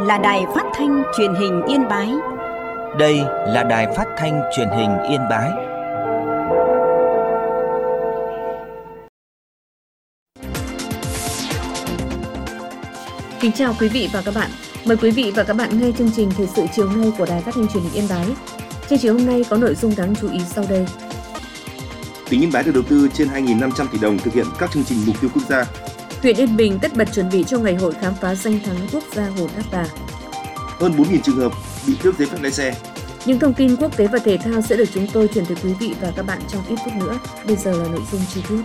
là Đài Phát thanh Truyền hình Yên Bái. Đây là Đài Phát thanh Truyền hình Yên Bái. Kính chào quý vị và các bạn. Mời quý vị và các bạn nghe chương trình thời sự chiều nay của Đài Phát thanh Truyền hình Yên Bái. Chương trình hôm nay có nội dung đáng chú ý sau đây. Tỉnh Yên Bái được đầu tư trên 2.500 tỷ đồng thực hiện các chương trình mục tiêu quốc gia. Huyện Yên Bình tất bật chuẩn bị cho ngày hội khám phá danh thắng quốc gia Hồ Thác Bà. Hơn 4.000 trường hợp bị tước giấy phép lái xe. Những thông tin quốc tế và thể thao sẽ được chúng tôi chuyển tới quý vị và các bạn trong ít phút nữa. Bây giờ là nội dung chi tiết.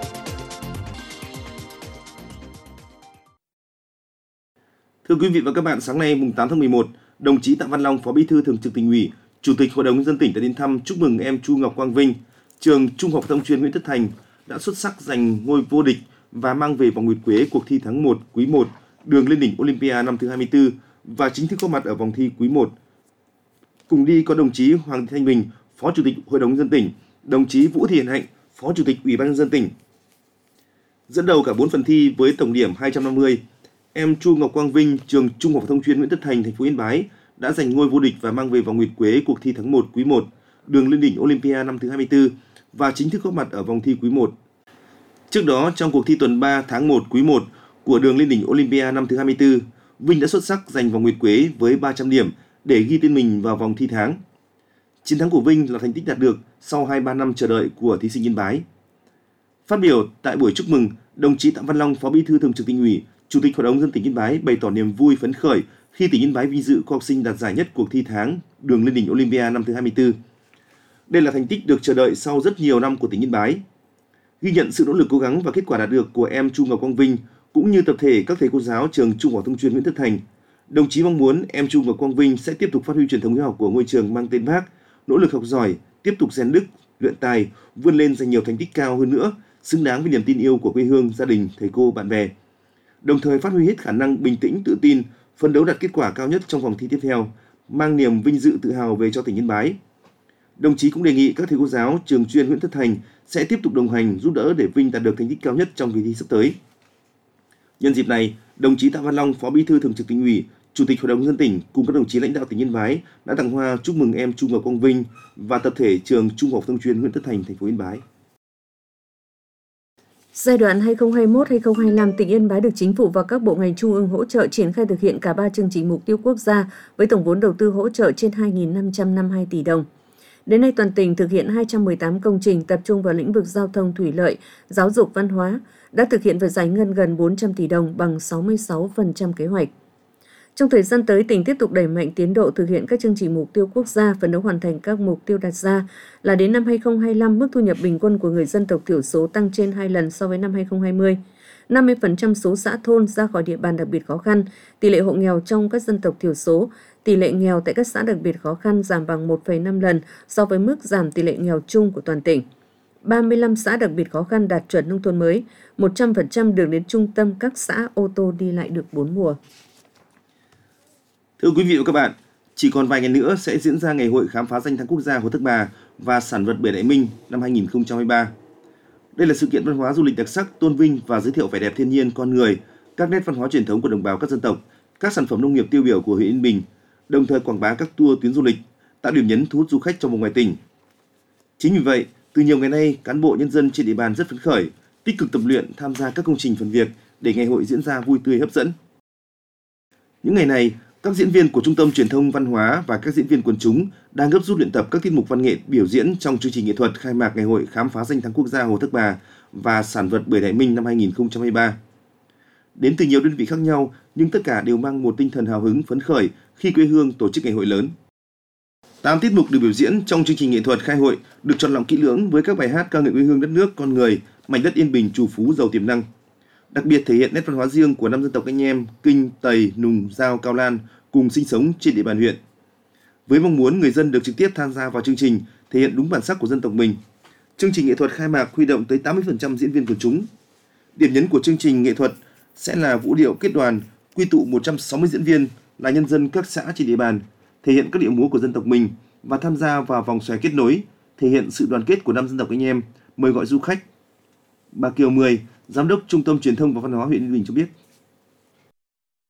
Thưa quý vị và các bạn, sáng nay mùng 8 tháng 11, đồng chí Tạ Văn Long, Phó Bí thư Thường trực Tỉnh ủy, Chủ tịch Hội đồng nhân dân tỉnh đã đến thăm chúc mừng em Chu Ngọc Quang Vinh, trường Trung học phổ thông chuyên Nguyễn Tất Thành đã xuất sắc giành ngôi vô địch và mang về vòng nguyệt quế cuộc thi tháng 1 quý 1 đường lên đỉnh Olympia năm thứ 24 và chính thức có mặt ở vòng thi quý 1. Cùng đi có đồng chí Hoàng Thị Thanh Bình, Phó Chủ tịch Hội đồng nhân dân tỉnh, đồng chí Vũ Thị Hiền Hạnh, Phó Chủ tịch Ủy ban nhân dân tỉnh. Dẫn đầu cả 4 phần thi với tổng điểm 250, em Chu Ngọc Quang Vinh, trường Trung học phổ thông chuyên Nguyễn Tất Thành, thành phố Yên Bái đã giành ngôi vô địch và mang về vòng nguyệt quế cuộc thi tháng 1 quý 1 đường lên đỉnh Olympia năm thứ 24 và chính thức có mặt ở vòng thi quý 1. Trước đó, trong cuộc thi tuần 3 tháng 1 quý 1 của đường lên đỉnh Olympia năm thứ 24, Vinh đã xuất sắc giành vòng nguyệt quế với 300 điểm để ghi tên mình vào vòng thi tháng. Chiến thắng của Vinh là thành tích đạt được sau 2-3 năm chờ đợi của thí sinh Yên Bái. Phát biểu tại buổi chúc mừng, đồng chí Tạ Văn Long, Phó Bí thư Thường trực Tỉnh ủy, Chủ tịch Hội đồng nhân dân tỉnh Yên Bái bày tỏ niềm vui phấn khởi khi tỉnh Yên Bái vinh dự có học sinh đạt giải nhất cuộc thi tháng đường lên đỉnh Olympia năm thứ 24. Đây là thành tích được chờ đợi sau rất nhiều năm của tỉnh Yên Bái. Ghi nhận sự nỗ lực cố gắng và kết quả đạt được của em Chu Ngọc Quang Vinh cũng như tập thể các thầy cô giáo trường Trung học phổ thông chuyên Nguyễn Tất Thành, đồng chí mong muốn em Chu Ngọc Quang Vinh sẽ tiếp tục phát huy truyền thống hiếu học của ngôi trường mang tên Bác, nỗ lực học giỏi, tiếp tục rèn đức, luyện tài, vươn lên giành nhiều thành tích cao hơn nữa, xứng đáng với niềm tin yêu của quê hương, gia đình, thầy cô, bạn bè. Đồng thời phát huy hết khả năng bình tĩnh, tự tin, phấn đấu đạt kết quả cao nhất trong vòng thi tiếp theo, mang niềm vinh dự tự hào về cho tỉnh Yên Bái. Đồng chí cũng đề nghị các thầy cô giáo trường chuyên Nguyễn Tất Thành sẽ tiếp tục đồng hành giúp đỡ để Vinh đạt được thành tích cao nhất trong kỳ thi sắp tới. Nhân dịp này, đồng chí Tạ Văn Long, Phó Bí thư Thường trực Tỉnh ủy, Chủ tịch Hội đồng nhân dân tỉnh cùng các đồng chí lãnh đạo tỉnh Yên Bái đã tặng hoa chúc mừng em Chu Ngọc Quang Vinh và tập thể trường Trung học phổ thông chuyên Nguyễn Tất Thành, thành phố Yên Bái. Giai đoạn 2021-2025, tỉnh Yên Bái được Chính phủ và các bộ ngành trung ương hỗ trợ triển khai thực hiện cả 3 chương trình mục tiêu quốc gia với tổng vốn đầu tư hỗ trợ trên 2.552 tỷ đồng. Đến nay, toàn tỉnh thực hiện 218 công trình tập trung vào lĩnh vực giao thông, thủy lợi, giáo dục, văn hóa, đã thực hiện và giải ngân gần 400 tỷ đồng bằng 66% kế hoạch. Trong thời gian tới, tỉnh tiếp tục đẩy mạnh tiến độ thực hiện các chương trình mục tiêu quốc gia, phấn đấu hoàn thành các mục tiêu đặt ra là đến năm 2025, mức thu nhập bình quân của người dân tộc thiểu số tăng trên 2 lần so với năm 2020. 50% số xã thôn ra khỏi địa bàn đặc biệt khó khăn, tỷ lệ hộ nghèo trong các dân tộc thiểu số, tỷ lệ nghèo tại các xã đặc biệt khó khăn giảm bằng 1,5 lần so với mức giảm tỷ lệ nghèo chung của toàn tỉnh. 35 xã đặc biệt khó khăn đạt chuẩn nông thôn mới, 100% đường đến trung tâm các xã ô tô đi lại được 4 mùa. Thưa quý vị và các bạn, chỉ còn vài ngày nữa sẽ diễn ra ngày hội khám phá danh thắng quốc gia Hồ Thác Bà và sản vật bưởi Đại Minh năm 2023. Đây là sự kiện văn hóa du lịch đặc sắc tôn vinh và giới thiệu vẻ đẹp thiên nhiên, con người, các nét văn hóa truyền thống của đồng bào các dân tộc, các sản phẩm nông nghiệp tiêu biểu của huyện Yên Bình, đồng thời quảng bá các tour tuyến du lịch, tạo điểm nhấn thu hút du khách trong và ngoài tỉnh. Chính vì vậy, từ nhiều ngày nay, cán bộ nhân dân trên địa bàn rất phấn khởi, tích cực tập luyện, tham gia các công trình phần việc để ngày hội diễn ra vui tươi hấp dẫn. Những ngày này, các diễn viên của Trung tâm Truyền thông Văn hóa và các diễn viên quần chúng đang gấp rút luyện tập các tiết mục văn nghệ biểu diễn trong chương trình nghệ thuật khai mạc ngày hội khám phá danh thắng quốc gia Hồ Thác Bà và sản vật bưởi Đại Minh năm 2023. Đến từ nhiều đơn vị khác nhau, nhưng tất cả đều mang một tinh thần hào hứng phấn khởi khi quê hương tổ chức ngày hội lớn. 8 tiết mục được biểu diễn trong chương trình nghệ thuật khai hội được chọn lọc kỹ lưỡng với các bài hát ca ngợi quê hương đất nước, con người, mảnh đất Yên Bình trù phú giàu tiềm năng. Đặc biệt thể hiện nét văn hóa riêng của 5 dân tộc anh em Kinh, Tày, Nùng, Dao, Cao Lan cùng sinh sống trên địa bàn huyện. Với mong muốn người dân được trực tiếp tham gia vào chương trình, thể hiện đúng bản sắc của dân tộc mình, chương trình nghệ thuật khai mạc huy động tới 80% diễn viên quần chúng. Điểm nhấn của chương trình nghệ thuật sẽ là vũ điệu kết đoàn, quy tụ 160 diễn viên là nhân dân các xã trên địa bàn, thể hiện các điệu múa của dân tộc mình và tham gia vào vòng xoáy kết nối, thể hiện sự đoàn kết của 5 dân tộc anh em, mời gọi du khách. Bà Kiều Mười, Giám đốc Trung tâm Truyền thông và Văn hóa huyện Yên Bình cho biết.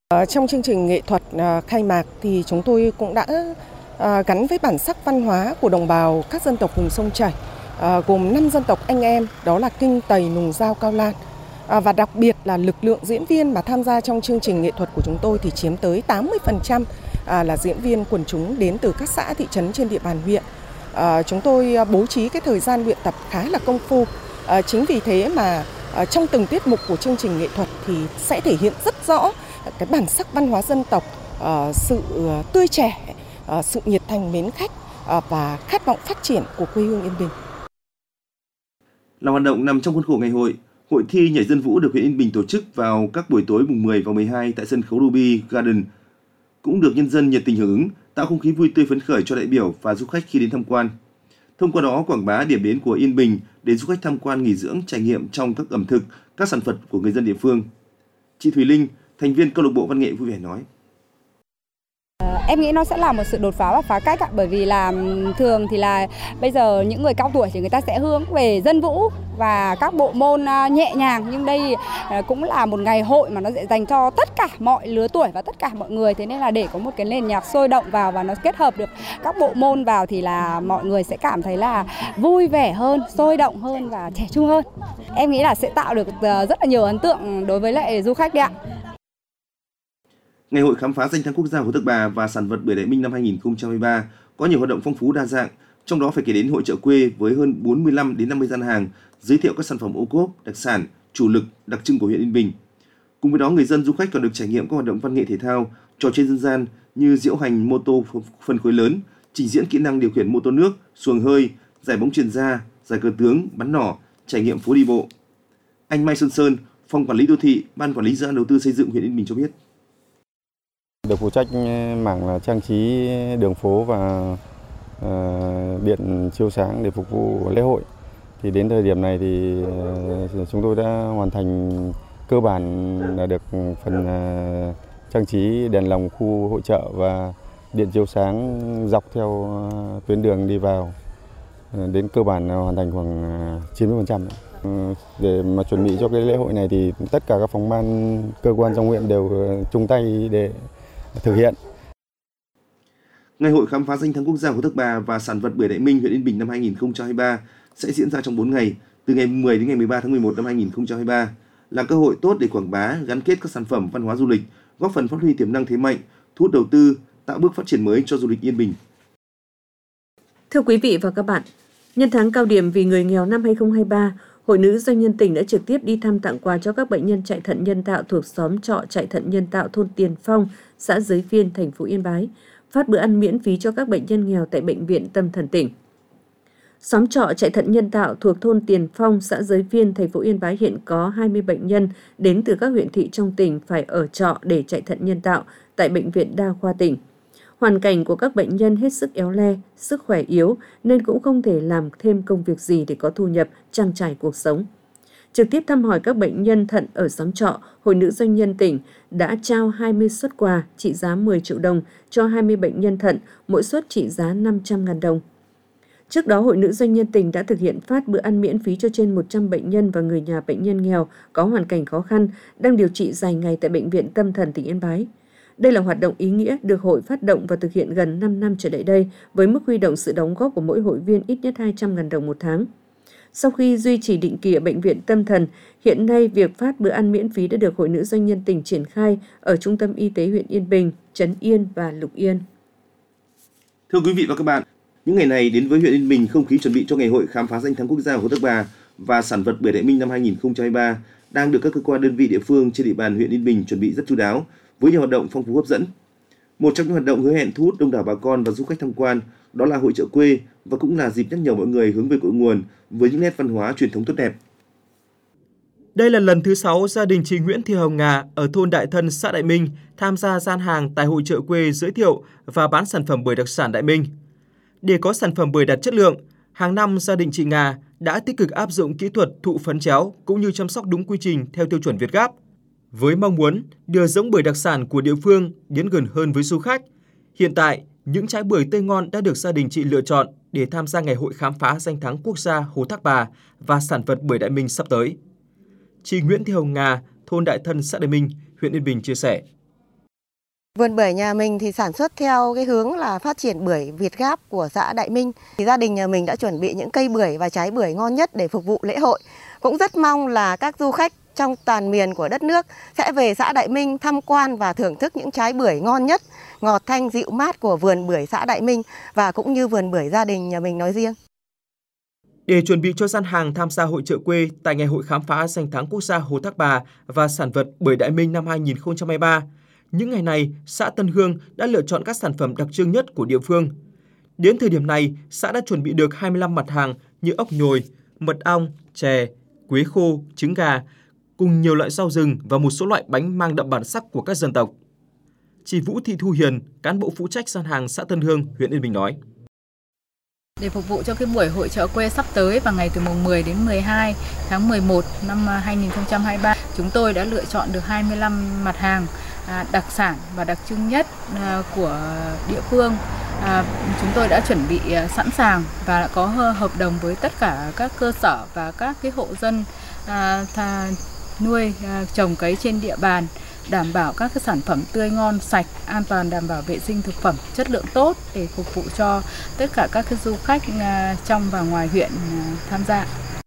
Trong chương trình nghệ thuật khai mạc thì chúng tôi cũng đã gắn với bản sắc văn hóa của đồng bào các dân tộc vùng sông Chảy, gồm 5 dân tộc anh em, đó là Kinh, Tày, Nùng, Dao, Cao Lan. Và đặc biệt là lực lượng diễn viên mà tham gia trong chương trình nghệ thuật của chúng tôi thì chiếm tới 80% là diễn viên quần chúng đến từ các xã thị trấn trên địa bàn huyện. Chúng tôi bố trí cái thời gian luyện tập khá là công phu. Chính vì thế mà trong từng tiết mục của chương trình nghệ thuật thì sẽ thể hiện rất rõ cái bản sắc văn hóa dân tộc, sự tươi trẻ, sự nhiệt thành mến khách và khát vọng phát triển của quê hương Yên Bình. Là hoạt động nằm trong khuôn khổ ngày hội, hội thi nhảy dân vũ được huyện Yên Bình tổ chức vào các buổi tối mùng 10 và 12 tại sân khấu Ruby Garden cũng được nhân dân nhiệt tình hưởng ứng, tạo không khí vui tươi phấn khởi cho đại biểu và du khách khi đến tham quan. Thông qua đó quảng bá điểm đến của Yên Bình đến du khách tham quan nghỉ dưỡng, trải nghiệm trong các ẩm thực, các sản vật của người dân địa phương. Chị Thùy Linh, thành viên câu lạc bộ văn nghệ vui vẻ nói: Em nghĩ nó sẽ là một sự đột phá và phá cách bởi vì là thường thì là bây giờ những người cao tuổi thì người ta sẽ hướng về dân vũ và các bộ môn nhẹ nhàng, nhưng đây cũng là một ngày hội mà nó sẽ dành cho tất cả mọi lứa tuổi và tất cả mọi người, thế nên là để có một cái nền nhạc sôi động vào và nó kết hợp được các bộ môn vào thì là mọi người sẽ cảm thấy là vui vẻ hơn, sôi động hơn và trẻ trung hơn. Em nghĩ là sẽ tạo được rất là nhiều ấn tượng đối với lại du khách đấy ạ. Ngày hội khám phá danh thắng quốc gia Hồ Tắc Bà và sản vật bưởi Đại Minh năm 2023 có nhiều hoạt động phong phú đa dạng, trong đó phải kể đến hội chợ quê với hơn 45 đến 50 gian hàng giới thiệu các sản phẩm ô cốp, đặc sản, chủ lực, đặc trưng của huyện Yên Bình. Cùng với đó, người dân du khách còn được trải nghiệm các hoạt động văn nghệ thể thao, trò chơi dân gian như diễu hành mô tô phân khối lớn, trình diễn kỹ năng điều khiển mô tô nước, xuồng hơi, giải bóng chuyền da, giải cờ tướng, bắn nỏ, trải nghiệm phố đi bộ. Anh Mai Xuân Sơn, Phòng Quản lý Đô thị, Ban Quản lý Dự án Đầu tư Xây dựng huyện Yên Bình cho biết. Được phụ trách mảng là trang trí đường phố và điện chiếu sáng để phục vụ lễ hội. Thì đến thời điểm này thì chúng tôi đã hoàn thành cơ bản là được phần trang trí đèn lồng khu hội chợ và điện chiếu sáng dọc theo tuyến đường đi vào. Đến cơ bản là hoàn thành khoảng 90%. Để mà chuẩn bị cho cái lễ hội này thì tất cả các phòng ban, cơ quan trong huyện đều chung tay để thực hiện. Ngày hội khám phá danh thắng quốc gia Hồ Tắc Bà và sản vật bưởi Đại Minh huyện Yên Bình năm 2023 sẽ diễn ra trong 4 ngày, từ ngày 10 đến ngày 13 tháng 11 năm 2023, là cơ hội tốt để quảng bá, gắn kết các sản phẩm văn hóa du lịch, góp phần phát huy tiềm năng thế mạnh, thu hút đầu tư, tạo bước phát triển mới cho du lịch Yên Bình. Thưa quý vị và các bạn, nhân tháng cao điểm vì người nghèo năm 2023, Hội Nữ Doanh nhân tỉnh đã trực tiếp đi thăm tặng quà cho các bệnh nhân chạy thận nhân tạo thuộc xóm trọ chạy thận nhân tạo thôn Tiền Phong, xã Giới Phiên, thành phố Yên Bái, phát bữa ăn miễn phí cho các bệnh nhân nghèo tại Bệnh viện Tâm thần tỉnh. Xóm trọ chạy thận nhân tạo thuộc thôn Tiền Phong, xã Giới Phiên, thành phố Yên Bái hiện có 20 bệnh nhân đến từ các huyện thị trong tỉnh phải ở trọ để chạy thận nhân tạo tại Bệnh viện Đa khoa tỉnh. Hoàn cảnh của các bệnh nhân hết sức éo le, sức khỏe yếu nên cũng không thể làm thêm công việc gì để có thu nhập, trang trải cuộc sống. Trực tiếp thăm hỏi các bệnh nhân thận ở xóm trọ, Hội Nữ Doanh nhân tỉnh đã trao 20 suất quà trị giá 10 triệu đồng cho 20 bệnh nhân thận, mỗi suất trị giá 500.000 đồng. Trước đó, Hội Nữ Doanh nhân tỉnh đã thực hiện phát bữa ăn miễn phí cho trên 100 bệnh nhân và người nhà bệnh nhân nghèo có hoàn cảnh khó khăn đang điều trị dài ngày tại Bệnh viện Tâm thần tỉnh Yên Bái. Đây là hoạt động ý nghĩa được hội phát động và thực hiện gần 5 năm trở lại đây với mức huy động sự đóng góp của mỗi hội viên ít nhất 200.000 đồng một tháng. Sau khi duy trì định kỳ ở Bệnh viện Tâm thần, hiện nay việc phát bữa ăn miễn phí đã được Hội Nữ Doanh nhân tỉnh triển khai ở Trung tâm Y tế huyện Yên Bình, Trấn Yên và Lục Yên. Thưa quý vị và các bạn, những ngày này đến với huyện Yên Bình, không khí chuẩn bị cho ngày hội khám phá danh thắng quốc gia Hồ Tắc Bà và sản vật bưởi Đại Minh năm 2023 đang được các cơ quan đơn vị địa phương trên địa bàn huyện Yên Bình chuẩn bị rất chu đáo với nhiều hoạt động phong phú hấp dẫn. Một trong những hoạt động hứa hẹn thu hút đông đảo bà con và du khách tham quan đó là hội chợ quê và cũng là dịp nhắc nhở mọi người hướng về cội nguồn với những nét văn hóa truyền thống tốt đẹp. Đây là lần thứ 6 gia đình chị Nguyễn Thị Hồng Nga ở thôn Đại Thân, xã Đại Minh tham gia gian hàng tại hội chợ quê giới thiệu và bán sản phẩm bưởi đặc sản Đại Minh. Để có sản phẩm bưởi đạt chất lượng, hàng năm gia đình chị Nga đã tích cực áp dụng kỹ thuật thụ phấn chéo cũng như chăm sóc đúng quy trình theo tiêu chuẩn Việt Gáp. Với mong muốn đưa giống bưởi đặc sản của địa phương đến gần hơn với du khách, hiện tại những trái bưởi tươi ngon đã được gia đình chị lựa chọn để tham gia ngày hội khám phá danh thắng quốc gia Hồ Tắc Bà và sản vật bưởi Đại Minh sắp tới. Chị Nguyễn Thị Hồng Nga, thôn Đại Thân, xã Đại Minh, huyện Yên Bình chia sẻ. Vườn bưởi nhà mình thì sản xuất theo cái hướng là phát triển bưởi Việt Gáp của xã Đại Minh. Thì gia đình nhà mình đã chuẩn bị những cây bưởi và trái bưởi ngon nhất để phục vụ lễ hội. Cũng rất mong là các du khách trong toàn miền của đất nước sẽ về xã Đại Minh tham quan và thưởng thức những trái bưởi ngon nhất, ngọt thanh dịu mát của vườn bưởi xã Đại Minh và cũng như vườn bưởi gia đình nhà mình nói riêng. Để chuẩn bị cho gian hàng tham gia hội chợ quê tại Ngày hội khám phá danh thắng quốc gia Hồ Thác Bà và sản vật bưởi Đại Minh năm 2023, những ngày này, xã Tân Hương đã lựa chọn các sản phẩm đặc trưng nhất của địa phương. Đến thời điểm này, xã đã chuẩn bị được 25 mặt hàng như ốc nhồi, mật ong, chè, quế khô, trứng gà, cùng nhiều loại rau rừng và một số loại bánh mang đậm bản sắc của các dân tộc. Chị Vũ Thị Thu Hiền, cán bộ phụ trách gian hàng xã Tân Hương, huyện Yên Bình nói. Để phục vụ cho cái buổi hội chợ quê sắp tới vào ngày từ mùng 10 đến 12 tháng 11 năm 2023, chúng tôi đã lựa chọn được 25 mặt hàng đặc sản và đặc trưng nhất của địa phương. Chúng tôi đã chuẩn bị sẵn sàng và có hợp đồng với tất cả các cơ sở và các cái hộ dân nuôi trồng cấy trên địa bàn, đảm bảo các cái sản phẩm tươi ngon, sạch, an toàn, đảm bảo vệ sinh thực phẩm, chất lượng tốt để phục vụ cho tất cả các cái du khách trong và ngoài huyện tham gia.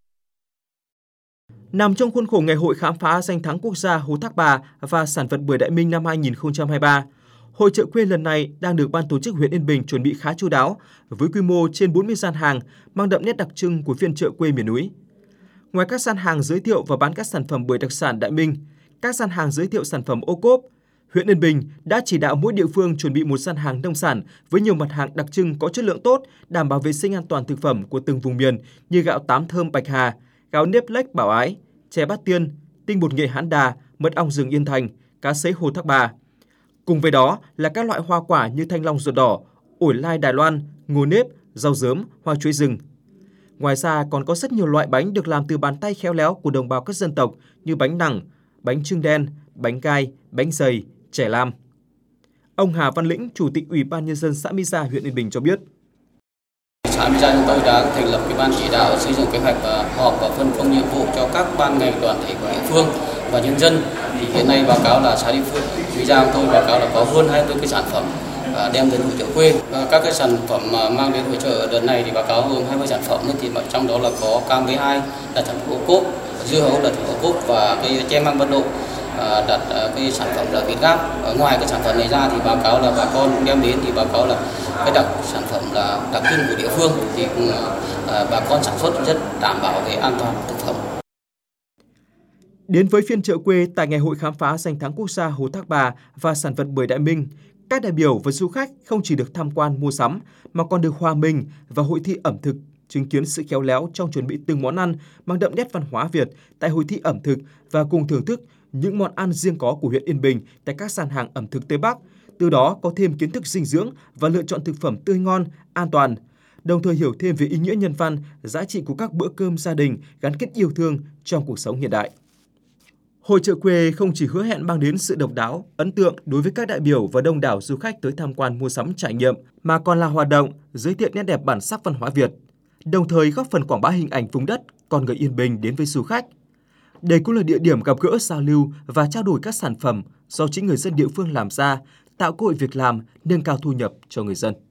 Nằm trong khuôn khổ Ngày hội khám phá danh thắng quốc gia Hồ Thác Bà và sản vật bưởi Đại Minh năm 2023, hội chợ quê lần này đang được ban tổ chức huyện Yên Bình chuẩn bị khá chu đáo với quy mô trên 40 gian hàng mang đậm nét đặc trưng của phiên chợ quê miền núi. Ngoài các gian hàng giới thiệu và bán các sản phẩm bưởi đặc sản Đại Minh, các gian hàng giới thiệu sản phẩm ô cốp, huyện Yên Bình đã chỉ đạo mỗi địa phương chuẩn bị một gian hàng nông sản với nhiều mặt hàng đặc trưng có chất lượng tốt, đảm bảo vệ sinh an toàn thực phẩm của từng vùng miền như gạo tám thơm Bạch Hà, gạo nếp lếch Bảo Ái, chè Bát Tiên, tinh bột nghệ Hán Đà, mật ong rừng Yên Thành, cá sấy Hồ Thác Bà. Cùng với đó là các loại hoa quả như thanh long ruột đỏ, ổi lai Đài Loan, ngô nếp, rau dớm, hoa chuối rừng. Ngoài ra còn có rất nhiều loại bánh được làm từ bàn tay khéo léo của đồng bào các dân tộc như bánh nẳng, bánh chưng đen, bánh gai, bánh dày, chè lam. Ông Hà Văn Lĩnh, Chủ tịch Ủy ban Nhân dân xã Mỹ Gia, huyện Yên Bình cho biết. Xã Mỹ Gia chúng tôi đã thành lập cái ban chỉ đạo xây dựng kế hoạch và họp và phân công nhiệm vụ cho các ban ngành đoàn thể của địa phương và nhân dân. Thì hiện nay báo cáo là xã địa phương Mỹ Gia chúng tôi báo cáo là có hơn 24 cái sản phẩm đem đến hội chợ quê. Các cái sản phẩm mang đến hội chợ đợt này thì báo cáo hơn 20 sản phẩm, thì trong đó là có cam V2 là sản phẩm ô cốp, dưa hấu là sản phẩm ô cốp và cái tre măng Vân Độ đặt cái sản phẩm là Việt Gáp. Ngoài cái sản phẩm này ra thì báo cáo là bà con cũng đem đến thì báo cáo là cái sản phẩm là đặc trưng của địa phương thì bà con sản xuất rất đảm bảo về an toàn thực phẩm. Đến với phiên chợ quê tại Ngày hội khám phá danh thắng quốc gia Hồ Thác Bà và sản vật bưởi Đại Minh, các đại biểu và du khách không chỉ được tham quan mua sắm mà còn được hòa mình vào hội thi ẩm thực, chứng kiến sự khéo léo trong chuẩn bị từng món ăn mang đậm nét văn hóa Việt tại hội thi ẩm thực và cùng thưởng thức những món ăn riêng có của huyện Yên Bình tại các gian hàng ẩm thực Tây Bắc, từ đó có thêm kiến thức dinh dưỡng và lựa chọn thực phẩm tươi ngon, an toàn, đồng thời hiểu thêm về ý nghĩa nhân văn, giá trị của các bữa cơm gia đình gắn kết yêu thương trong cuộc sống hiện đại. Hội chợ quê không chỉ hứa hẹn mang đến sự độc đáo, ấn tượng đối với các đại biểu và đông đảo du khách tới tham quan mua sắm trải nghiệm, mà còn là hoạt động giới thiệu nét đẹp bản sắc văn hóa Việt, đồng thời góp phần quảng bá hình ảnh vùng đất, con người Yên Bình đến với du khách. Đây cũng là địa điểm gặp gỡ, giao lưu và trao đổi các sản phẩm do chính người dân địa phương làm ra, tạo cơ hội việc làm, nâng cao thu nhập cho người dân.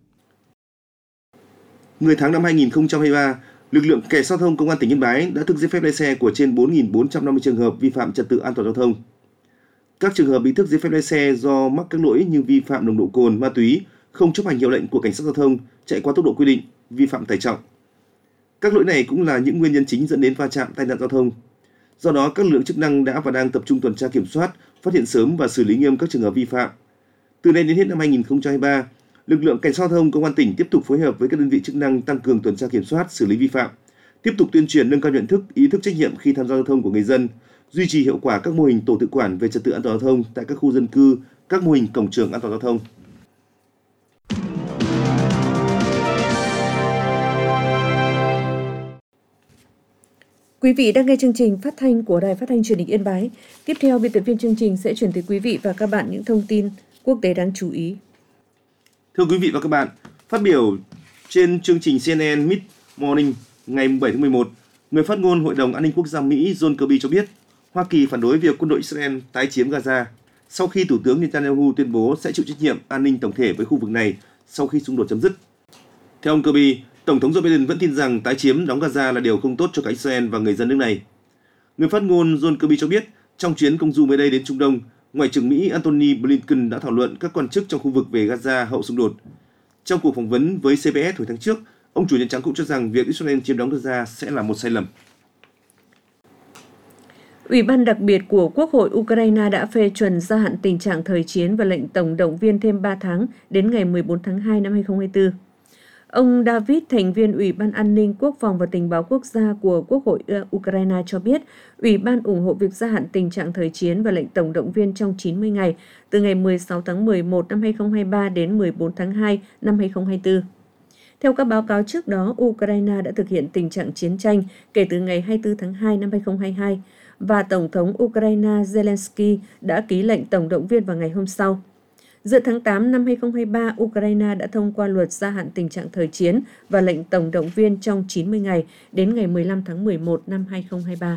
10 tháng năm 2023, lực lượng cảnh sát giao thông Công an tỉnh Yên Bái đã tước giấy phép lái xe của trên 4.450 trường hợp vi phạm trật tự an toàn giao thông. Các trường hợp bị tước giấy phép lái xe do mắc các lỗi như vi phạm nồng độ cồn, ma túy, không chấp hành hiệu lệnh của cảnh sát giao thông, chạy quá tốc độ quy định, vi phạm tải trọng. Các lỗi này cũng là những nguyên nhân chính dẫn đến va chạm, tai nạn giao thông. Do đó, các lực lượng chức năng đã và đang tập trung tuần tra kiểm soát, phát hiện sớm và xử lý nghiêm các trường hợp vi phạm. Từ nay đến hết năm 2023, lực lượng cảnh sát giao thông Công an tỉnh tiếp tục phối hợp với các đơn vị chức năng tăng cường tuần tra kiểm soát, xử lý vi phạm, tiếp tục tuyên truyền nâng cao nhận thức, ý thức trách nhiệm khi tham gia giao thông của người dân, duy trì hiệu quả các mô hình tổ tự quản về trật tự an toàn giao thông tại các khu dân cư, các mô hình cổng trường an toàn giao thông. Quý vị đang nghe chương trình phát thanh của Đài Phát thanh Truyền hình Yên Bái. Tiếp theo, biên tập viên chương trình sẽ chuyển tới quý vị và các bạn những thông tin quốc tế đáng chú ý. Thưa quý vị và các bạn, phát biểu trên chương trình CNN Mid Morning ngày 7 tháng 11, người phát ngôn Hội đồng An ninh Quốc gia Mỹ John Kirby cho biết Hoa Kỳ phản đối việc quân đội Israel tái chiếm Gaza. sau khi Thủ tướng Netanyahu tuyên bố sẽ chịu trách nhiệm an ninh tổng thể với khu vực này sau khi xung đột chấm dứt. Theo ông Kirby, Tổng thống Joe Biden vẫn tin rằng tái chiếm đóng Gaza là điều không tốt cho cả Israel và người dân nước này. Người phát ngôn John Kirby cho biết, trong chuyến công du mới đây đến Trung Đông, Ngoại trưởng Mỹ Antony Blinken đã thảo luận các quan chức trong khu vực về Gaza hậu xung đột. Trong cuộc phỏng vấn với CBS hồi tháng trước, ông Chủ Nhà Trắng cũng cho rằng việc Israel chiếm đóng Gaza sẽ là một sai lầm. Ủy ban đặc biệt của Quốc hội Ukraine đã phê chuẩn gia hạn tình trạng thời chiến và lệnh tổng động viên thêm 3 tháng đến ngày 14 tháng 2 năm 2024. Ông David, thành viên Ủy ban An ninh, Quốc phòng và Tình báo Quốc gia của Quốc hội Ukraine cho biết, Ủy ban ủng hộ việc gia hạn tình trạng thời chiến và lệnh tổng động viên trong 90 ngày, từ ngày 16 tháng 11 năm 2023 đến 14 tháng 2 năm 2024. Theo các báo cáo trước đó, Ukraine đã thực hiện tình trạng chiến tranh kể từ ngày 24 tháng 2 năm 2022, và Tổng thống Ukraine Zelensky đã ký lệnh tổng động viên vào ngày hôm sau. Giữa tháng 8 năm 2023, Ukraine đã thông qua luật gia hạn tình trạng thời chiến và lệnh tổng động viên trong 90 ngày đến ngày 15 tháng 11 năm 2023.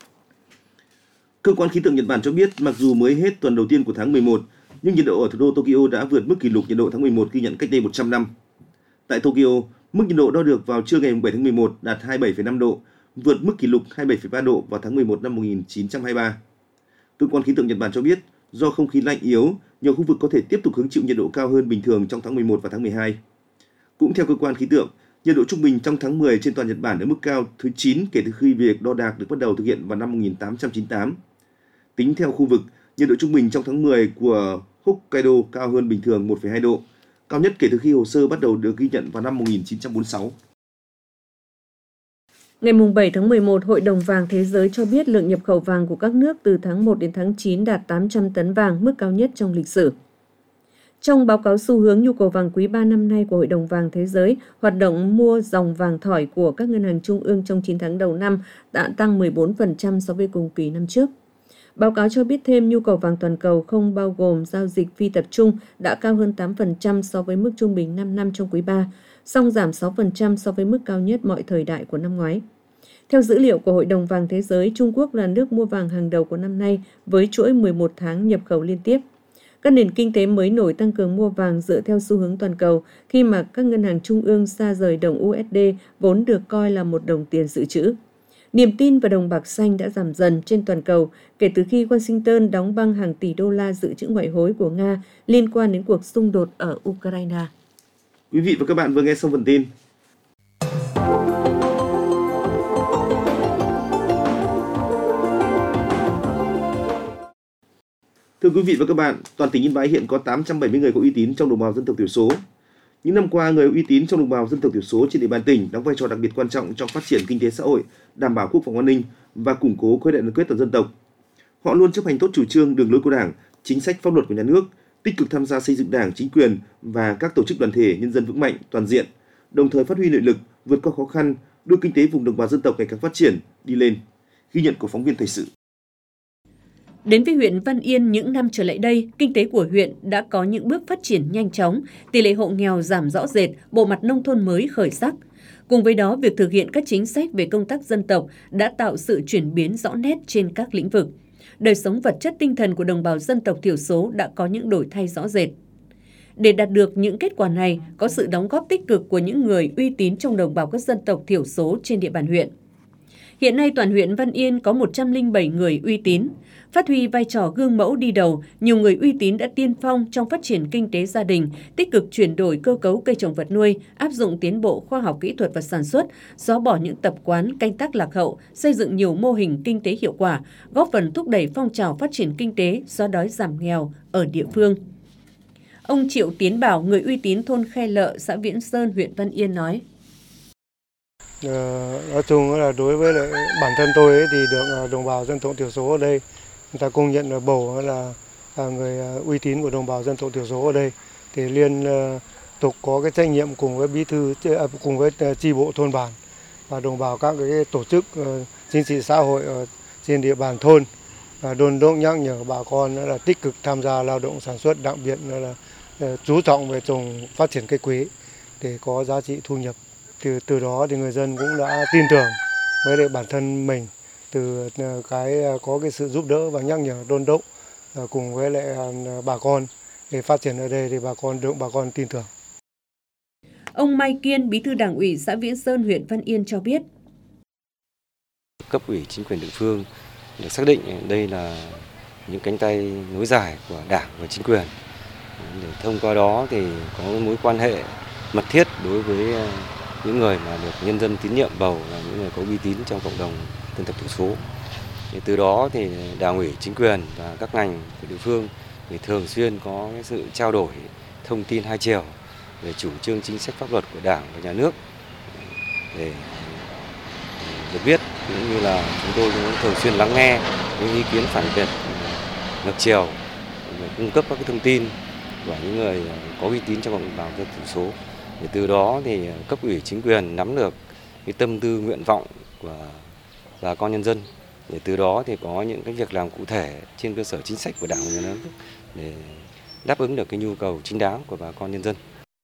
Cơ quan khí tượng Nhật Bản cho biết, mặc dù mới hết tuần đầu tiên của tháng 11, nhưng nhiệt độ ở thủ đô Tokyo đã vượt mức kỷ lục nhiệt độ tháng 11 ghi nhận cách đây 100 năm. Tại Tokyo, mức nhiệt độ đo được vào trưa ngày 7 tháng 11 đạt 27,5 độ, vượt mức kỷ lục 27,3 độ vào tháng 11 năm 1923. Cơ quan khí tượng Nhật Bản cho biết, do không khí lạnh yếu, nhiều khu vực có thể tiếp tục hứng chịu nhiệt độ cao hơn bình thường trong tháng 11 và tháng 12. Cũng theo cơ quan khí tượng, nhiệt độ trung bình trong tháng 10 trên toàn Nhật Bản ở mức cao thứ 9 kể từ khi việc đo đạc được bắt đầu thực hiện vào năm 1898. Tính theo khu vực, nhiệt độ trung bình trong tháng 10 của Hokkaido cao hơn bình thường 1,2 độ, cao nhất kể từ khi hồ sơ bắt đầu được ghi nhận vào năm 1946. Ngày 7 tháng 11, Hội đồng Vàng Thế giới cho biết lượng nhập khẩu vàng của các nước từ tháng 1 đến tháng 9 đạt 800 tấn vàng, mức cao nhất trong lịch sử. Trong báo cáo xu hướng nhu cầu vàng quý 3 năm nay của Hội đồng Vàng Thế giới, hoạt động mua dòng vàng thỏi của các ngân hàng trung ương trong 9 tháng đầu năm đã tăng 14% so với cùng kỳ năm trước. Báo cáo cho biết thêm nhu cầu vàng toàn cầu không bao gồm giao dịch phi tập trung đã cao hơn 8% so với mức trung bình 5 năm trong quý 3, song giảm 6% so với mức cao nhất mọi thời đại của năm ngoái. Theo dữ liệu của Hội đồng Vàng Thế giới, Trung Quốc là nước mua vàng hàng đầu của năm nay với chuỗi 11 tháng nhập khẩu liên tiếp. Các nền kinh tế mới nổi tăng cường mua vàng dựa theo xu hướng toàn cầu khi mà các ngân hàng trung ương xa rời đồng USD vốn được coi là một đồng tiền dự trữ. Niềm tin vào đồng bạc xanh đã giảm dần trên toàn cầu kể từ khi Washington đóng băng hàng tỷ đô la dự trữ ngoại hối của Nga liên quan đến cuộc xung đột ở Ukraine. Quý vị và các bạn vừa nghe xong phần tin. Thưa quý vị và các bạn, toàn tỉnh Yên Bái hiện có 870 người có uy tín trong đồng bào dân tộc thiểu số. Những năm qua, người uy tín trong đồng bào dân tộc thiểu số trên địa bàn tỉnh đóng vai trò đặc biệt quan trọng trong phát triển kinh tế xã hội, đảm bảo quốc phòng an ninh và củng cố khối đại đoàn kết toàn dân tộc. Họ luôn chấp hành tốt chủ trương, đường lối của Đảng, chính sách pháp luật của nhà nước, tích cực tham gia xây dựng Đảng, chính quyền và các tổ chức đoàn thể nhân dân vững mạnh, toàn diện, đồng thời phát huy nội lực, vượt qua khó khăn, đưa kinh tế vùng đồng bào dân tộc ngày càng phát triển, đi lên. Ghi nhận của phóng viên thời sự. Đến với huyện Văn Yên những năm trở lại đây, kinh tế của huyện đã có những bước phát triển nhanh chóng, tỷ lệ hộ nghèo giảm rõ rệt, bộ mặt nông thôn mới khởi sắc. Cùng với đó, việc thực hiện các chính sách về công tác dân tộc đã tạo sự chuyển biến rõ nét trên các lĩnh vực. Đời sống vật chất tinh thần của đồng bào dân tộc thiểu số đã có những đổi thay rõ rệt. Để đạt được những kết quả này, có sự đóng góp tích cực của những người uy tín trong đồng bào các dân tộc thiểu số trên địa bàn huyện. Hiện nay toàn huyện Văn Yên có 107 người uy tín. Phát huy vai trò gương mẫu đi đầu, nhiều người uy tín đã tiên phong trong phát triển kinh tế gia đình, tích cực chuyển đổi cơ cấu cây trồng vật nuôi, áp dụng tiến bộ khoa học kỹ thuật và sản xuất, xóa bỏ những tập quán canh tác lạc hậu, xây dựng nhiều mô hình kinh tế hiệu quả, góp phần thúc đẩy phong trào phát triển kinh tế, xóa đói giảm nghèo ở địa phương. Ông Triệu Tiến Bảo, người uy tín thôn Khe Lợ, xã Viễn Sơn, huyện Văn Yên nói. Nói chung là đối với lại bản thân tôi ấy, thì được đồng bào dân tộc thiểu số ở đây người ta công nhận là bầu là người uy tín của đồng bào dân tộc thiểu số ở đây, thì liên tục có cái trách nhiệm cùng với bí thư, cùng với chi bộ thôn bản và đồng bào các cái tổ chức chính trị xã hội ở trên địa bàn thôn, đôn đốc nhắc nhở bà con là tích cực tham gia lao động sản xuất, đặc biệt là chú trọng về trồng phát triển cây quế để có giá trị thu nhập. Từ đó thì người dân cũng đã tin tưởng với lại bản thân mình, từ cái có cái sự giúp đỡ và nhắc nhở đôn đốc cùng với lại bà con để phát triển ở đây thì bà con tin tưởng. Ông Mai Kiên, Bí thư Đảng ủy xã Viễn Sơn, huyện Văn Yên cho biết. Cấp ủy chính quyền địa phương được xác định đây là những cánh tay nối dài của Đảng và chính quyền. Để thông qua đó thì có mối quan hệ mật thiết đối với những người mà được nhân dân tín nhiệm bầu là những người có uy tín trong cộng đồng dân tộc thiểu số. Từ đó thì Đảng ủy chính quyền và các ngành của địa phương thì thường xuyên có sự trao đổi thông tin hai chiều về chủ trương chính sách pháp luật của Đảng và Nhà nước để được biết, cũng như là chúng tôi cũng thường xuyên lắng nghe những ý kiến phản biện ngược chiều để cung cấp các thông tin của những người có uy tín trong cộng đồng dân tộc thiểu số. Để từ đó thì cấp ủy chính quyền nắm được cái tâm tư nguyện vọng của bà con nhân dân. Để từ đó thì có những cái việc làm cụ thể trên cơ sở chính sách của Đảng và Nhà nước để đáp ứng được cái nhu cầu chính đáng của bà con nhân dân.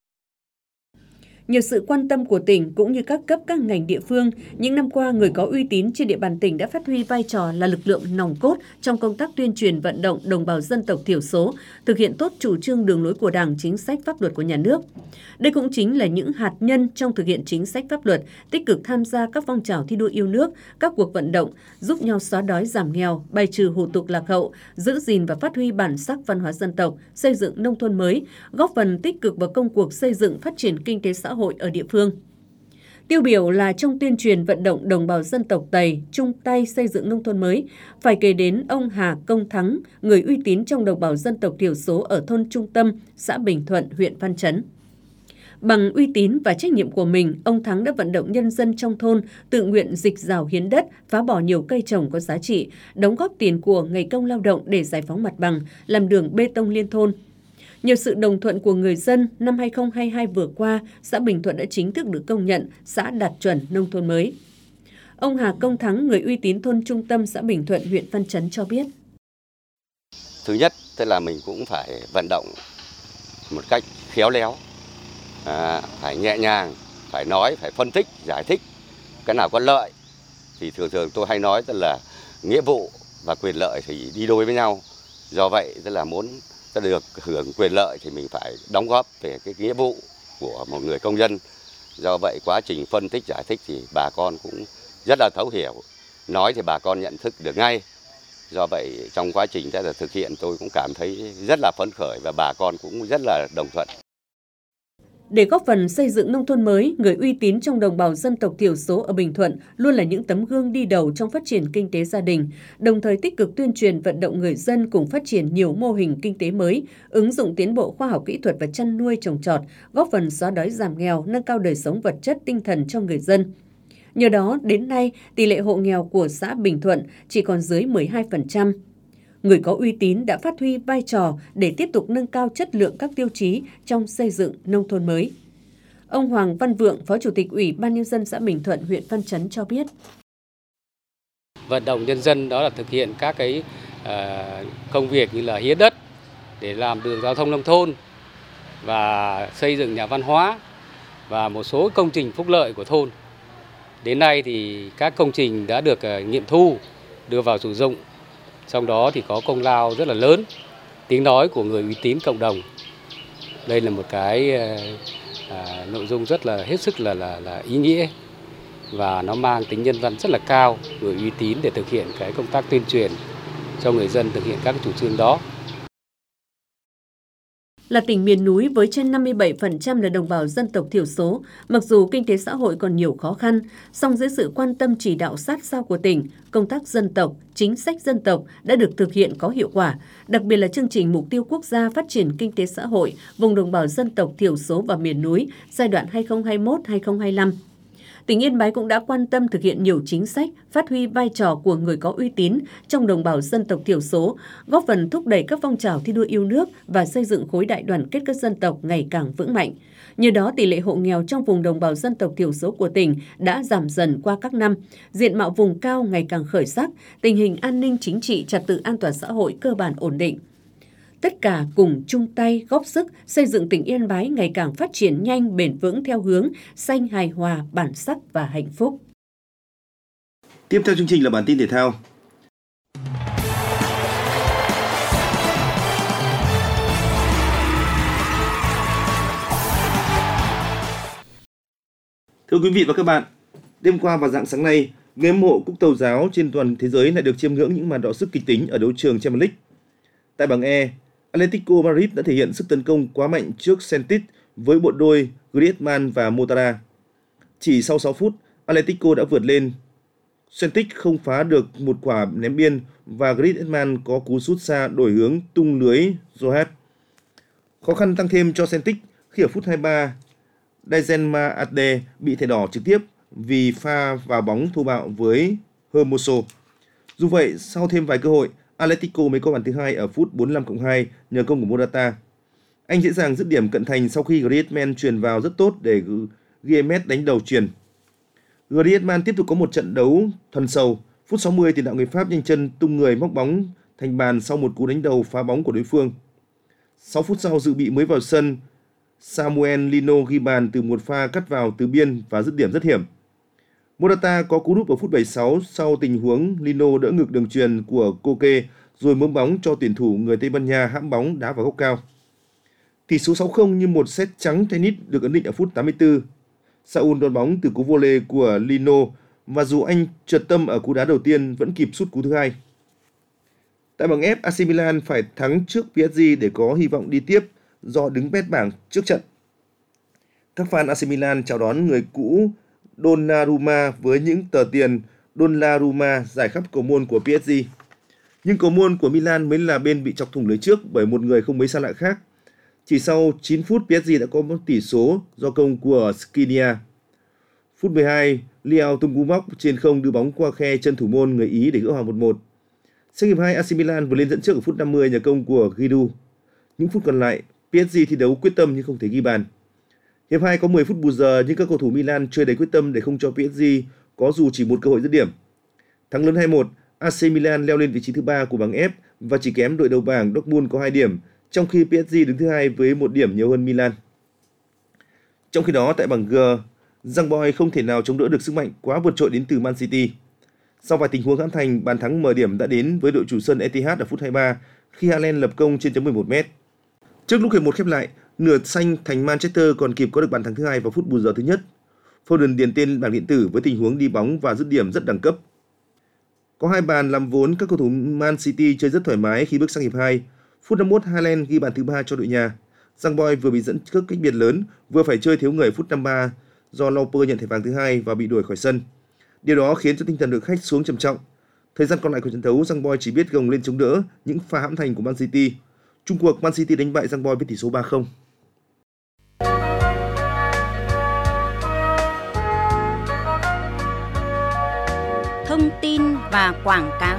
Nhờ sự quan tâm của tỉnh cũng như các cấp các ngành địa phương, những năm qua người có uy tín trên địa bàn tỉnh đã phát huy vai trò là lực lượng nòng cốt trong công tác tuyên truyền vận động đồng bào dân tộc thiểu số, thực hiện tốt chủ trương đường lối của Đảng, chính sách pháp luật của nhà nước. Đây cũng chính là những hạt nhân trong thực hiện chính sách pháp luật, tích cực tham gia các phong trào thi đua yêu nước, các cuộc vận động, giúp nhau xóa đói giảm nghèo, bài trừ hủ tục lạc hậu, giữ gìn và phát huy bản sắc văn hóa dân tộc, xây dựng nông thôn mới, góp phần tích cực vào công cuộc xây dựng phát triển kinh tế xã hội ở địa phương. Tiêu biểu là trong tuyên truyền vận động đồng bào dân tộc Tày chung tay xây dựng nông thôn mới, phải kể đến ông Hà Công Thắng, người uy tín trong đồng bào dân tộc thiểu số ở thôn Trung Tâm, xã Bình Thuận, huyện Văn Chấn. Bằng uy tín và trách nhiệm của mình, ông Thắng đã vận động nhân dân trong thôn tự nguyện dịch rào hiến đất, phá bỏ nhiều cây trồng có giá trị, đóng góp tiền của ngày công lao động để giải phóng mặt bằng, làm đường bê tông liên thôn. Nhờ sự đồng thuận của người dân, năm 2022 vừa qua, xã Bình Thuận đã chính thức được công nhận xã đạt chuẩn nông thôn mới. Ông Hà Công Thắng, người uy tín thôn Trung Tâm, xã Bình Thuận, huyện Văn Chấn cho biết. Thứ nhất, tức là mình cũng phải vận động một cách khéo léo, phải nhẹ nhàng, phải nói, phải phân tích, giải thích. Cái nào có lợi thì thường tôi hay nói tức là nghĩa vụ và quyền lợi thì đi đôi với nhau. Do vậy, tức là muốn được hưởng quyền lợi thì mình phải đóng góp về cái nghĩa vụ của một người công dân. Do vậy quá trình phân tích giải thích thì bà con cũng rất là thấu hiểu, nói thì bà con nhận thức được ngay. Do vậy trong quá trình thực hiện tôi cũng cảm thấy rất là phấn khởi và bà con cũng rất là đồng thuận. Để góp phần xây dựng nông thôn mới, người uy tín trong đồng bào dân tộc thiểu số ở Bình Thuận luôn là những tấm gương đi đầu trong phát triển kinh tế gia đình, đồng thời tích cực tuyên truyền vận động người dân cùng phát triển nhiều mô hình kinh tế mới, ứng dụng tiến bộ khoa học kỹ thuật và chăn nuôi trồng trọt, góp phần xóa đói giảm nghèo, nâng cao đời sống vật chất tinh thần cho người dân. Nhờ đó, đến nay, tỷ lệ hộ nghèo của xã Bình Thuận chỉ còn dưới 12%. Người có uy tín đã phát huy vai trò để tiếp tục nâng cao chất lượng các tiêu chí trong xây dựng nông thôn mới. Ông Hoàng Văn Vượng, Phó Chủ tịch Ủy ban Nhân dân xã Bình Thuận, huyện Văn Chấn cho biết. Vận động nhân dân đó là thực hiện các cái công việc như là hiến đất để làm đường giao thông nông thôn và xây dựng nhà văn hóa và một số công trình phúc lợi của thôn. Đến nay thì các công trình đã được nghiệm thu, đưa vào sử dụng. Trong đó thì có công lao rất là lớn, tiếng nói của người uy tín cộng đồng. Đây là một cái nội dung rất là hết sức là ý nghĩa và nó mang tính nhân văn rất là cao, người uy tín để thực hiện cái công tác tuyên truyền cho người dân thực hiện các chủ trương đó. Là tỉnh miền núi với trên 57% là đồng bào dân tộc thiểu số, mặc dù kinh tế xã hội còn nhiều khó khăn, song dưới sự quan tâm chỉ đạo sát sao của tỉnh, công tác dân tộc, chính sách dân tộc đã được thực hiện có hiệu quả, đặc biệt là chương trình mục tiêu quốc gia phát triển kinh tế xã hội vùng đồng bào dân tộc thiểu số và miền núi giai đoạn 2021-2025. Tỉnh Yên Bái cũng đã quan tâm thực hiện nhiều chính sách, phát huy vai trò của người có uy tín trong đồng bào dân tộc thiểu số, góp phần thúc đẩy các phong trào thi đua yêu nước và xây dựng khối đại đoàn kết các dân tộc ngày càng vững mạnh. Nhờ đó, tỷ lệ hộ nghèo trong vùng đồng bào dân tộc thiểu số của tỉnh đã giảm dần qua các năm, diện mạo vùng cao ngày càng khởi sắc, tình hình an ninh chính trị, trật tự an toàn xã hội cơ bản ổn định. Tất cả cùng chung tay góp sức xây dựng tỉnh Yên Bái ngày càng phát triển nhanh, bền vững theo hướng xanh, hài hòa, bản sắc và hạnh phúc. Tiếp theo chương trình là bản tin thể thao. quý vị và các bạn, đêm qua và rạng sáng nay, người hâm mộ cúp Tàu giáo trên toàn thế giới lại được chiêm ngưỡng những màn đọ sức kịch tính ở đấu trường Champions League. Tại bảng E, Atletico Madrid đã thể hiện sức tấn công quá mạnh trước Celtic với bộ đôi Griezmann và Morata. Chỉ sau 6 phút, Atletico đã vượt lên. Celtic không phá được một quả ném biên và Griezmann có cú sút xa đổi hướng tung lưới Johet. Khó khăn tăng thêm cho Celtic khi ở phút 23, Daizenma Ade bị thẻ đỏ trực tiếp vì pha vào bóng thô bạo với Hermoso. Dù vậy, sau thêm vài cơ hội, Atletico mới có bàn thứ hai ở phút 45+2 nhờ công của Morata. Anh dễ dàng dứt điểm cận thành sau khi Griezmann chuyền vào rất tốt để Guemes đánh đầu chuyền. Griezmann tiếp tục có một trận đấu thuần sầu. Phút 60, tiền đạo người Pháp nhanh chân tung người móc bóng thành bàn sau một cú đánh đầu phá bóng của đối phương. 6 phút sau, dự bị mới vào sân, Samuel Lino ghi bàn từ một pha cắt vào từ biên và dứt điểm rất hiểm. Morata có cú đúp ở phút 76 sau tình huống Lino đỡ ngược đường chuyền của Koke rồi mớm bóng cho tuyển thủ người Tây Ban Nha hãm bóng đá vào góc cao. Tỷ số 6-0 như một set trắng tennis được ấn định ở phút 84. Saúl đón bóng từ cú volley của Lino và dù anh trượt tâm ở cú đá đầu tiên vẫn kịp sút cú thứ hai. Tại bảng F, AC Milan phải thắng trước PSG để có hy vọng đi tiếp do đứng bét bảng trước trận. Các fan AC Milan chào đón người cũ Donnarumma với những tờ tiền Donnarumma rải khắp cầu môn của PSG. Nhưng cầu môn của Milan mới là bên bị chọc thủng lưới trước bởi một người không mấy xa lạ khác. Chỉ sau 9 phút, PSG đã có một tỷ số do công của Skriniar. Phút 12, Leao tung cú móc trên không đưa bóng qua khe chân thủ môn người Ý để gỡ hòa 1-1. Sang hiệp 2, AC Milan vừa lên dẫn trước ở phút 50 nhờ công của Giroud. Những phút còn lại, PSG thi đấu quyết tâm nhưng không thể ghi bàn. Hiệp 2 có 10 phút bù giờ nhưng các cầu thủ Milan chơi đầy quyết tâm để không cho PSG có dù chỉ một cơ hội dứt điểm. Thắng lớn 2-1, AC Milan leo lên vị trí thứ 3 của bảng F và chỉ kém đội đầu bảng Dortmund có 2 điểm, trong khi PSG đứng thứ 2 với 1 điểm nhiều hơn Milan. Trong khi đó, tại bảng G, Young Boys không thể nào chống đỡ được sức mạnh quá vượt trội đến từ Man City. Sau vài tình huống hãm thành, bàn thắng mở điểm đã đến với đội chủ sân Etihad ở phút 23 khi Haaland lập công trên chấm 11m. Trước lúc hiệp 1 khép lại, nửa xanh thành Manchester còn kịp có được bàn thắng thứ hai vào phút bù giờ thứ nhất. Foden điền tên bảng điện tử với tình huống đi bóng và dứt điểm rất đẳng cấp. Có 2 bàn làm vốn các cầu thủ Man City chơi rất thoải mái khi bước sang hiệp 2. Phút 51, Haaland ghi bàn thứ 3 cho đội nhà. Young Boys vừa bị dẫn trước cách biệt lớn, vừa phải chơi thiếu người phút 53 do Lauper nhận thẻ vàng thứ 2 và bị đuổi khỏi sân. Điều đó khiến cho tinh thần đội khách xuống trầm trọng. Thời gian còn lại của trận đấu, Young Boys chỉ biết gồng lên chống đỡ những pha hãm thành của Man City. Chung cuộc, Man City đánh bại Young Boys với tỷ số 3-0. Thông tin và quảng cáo.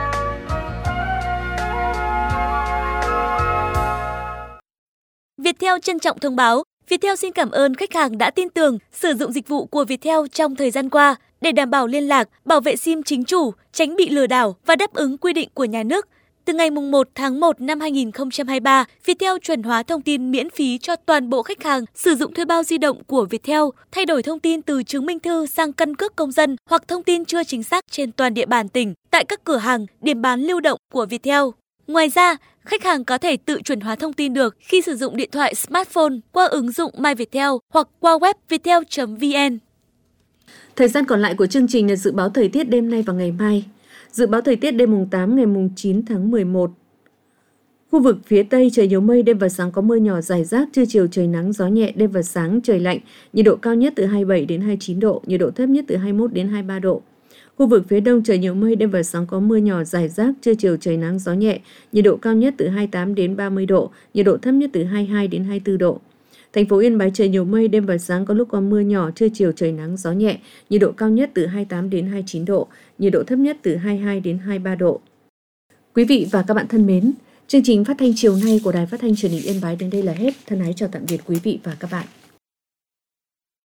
Viettel trân trọng thông báo, Viettel xin cảm ơn khách hàng đã tin tưởng sử dụng dịch vụ của Viettel trong thời gian qua để đảm bảo liên lạc, bảo vệ SIM chính chủ, tránh bị lừa đảo và đáp ứng quy định của nhà nước. Từ ngày 1 tháng 1 năm 2023, Viettel chuẩn hóa thông tin miễn phí cho toàn bộ khách hàng sử dụng thuê bao di động của Viettel, thay đổi thông tin từ chứng minh thư sang căn cước công dân hoặc thông tin chưa chính xác trên toàn địa bàn tỉnh tại các cửa hàng, điểm bán lưu động của Viettel. Ngoài ra, khách hàng có thể tự chuẩn hóa thông tin được khi sử dụng điện thoại smartphone qua ứng dụng My Viettel hoặc qua web viettel.vn. Thời gian còn lại của chương trình là dự báo thời tiết đêm nay và ngày mai. Dự báo thời tiết đêm mùng 8 ngày mùng 9 tháng 11. Khu vực phía Tây trời nhiều mây, đêm và sáng có mưa nhỏ rải rác, trưa chiều trời nắng gió nhẹ, đêm và sáng trời lạnh, nhiệt độ cao nhất từ 27 đến 29 độ, nhiệt độ thấp nhất từ 21 đến 23 độ. Khu vực phía Đông trời nhiều mây, đêm và sáng có mưa nhỏ rải rác, trưa chiều trời nắng gió nhẹ, nhiệt độ cao nhất từ 28 đến 30 độ, nhiệt độ thấp nhất từ 22 đến 24 độ. Thành phố Yên Bái trời nhiều mây, đêm và sáng có lúc có mưa nhỏ, trưa chiều trời nắng gió nhẹ, nhiệt độ cao nhất từ 28 đến 29 độ, nhiệt độ thấp nhất từ 22 đến 23 độ. Quý vị và các bạn thân mến, chương trình phát thanh chiều nay của Đài Phát thanh Truyền hình Yên Bái đến đây là hết. Thân ái chào tạm biệt quý vị và các bạn.